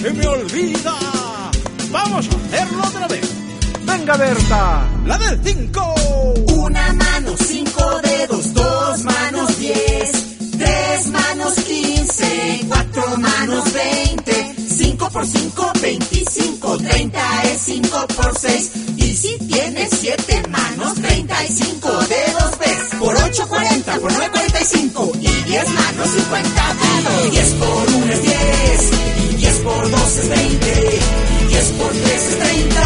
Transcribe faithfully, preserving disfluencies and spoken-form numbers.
se me olvida. Vamos a hacerlo otra vez. Venga, Berta. La del cinco. Una mano, cinco dedos, dos manos, diez, tres manos, quince, cuatro manos, veinte, cinco por cinco, veinticinco, treinta es cinco por seis. Y si tienes siete manos, treinta y cinco dedos ves. Por ocho, cuarenta, por nueve, cuarenta y cinco. Y diez manos, cincuenta dedos. diez por uno es diez, y diez por dos es veinte, y diez por tres es treinta.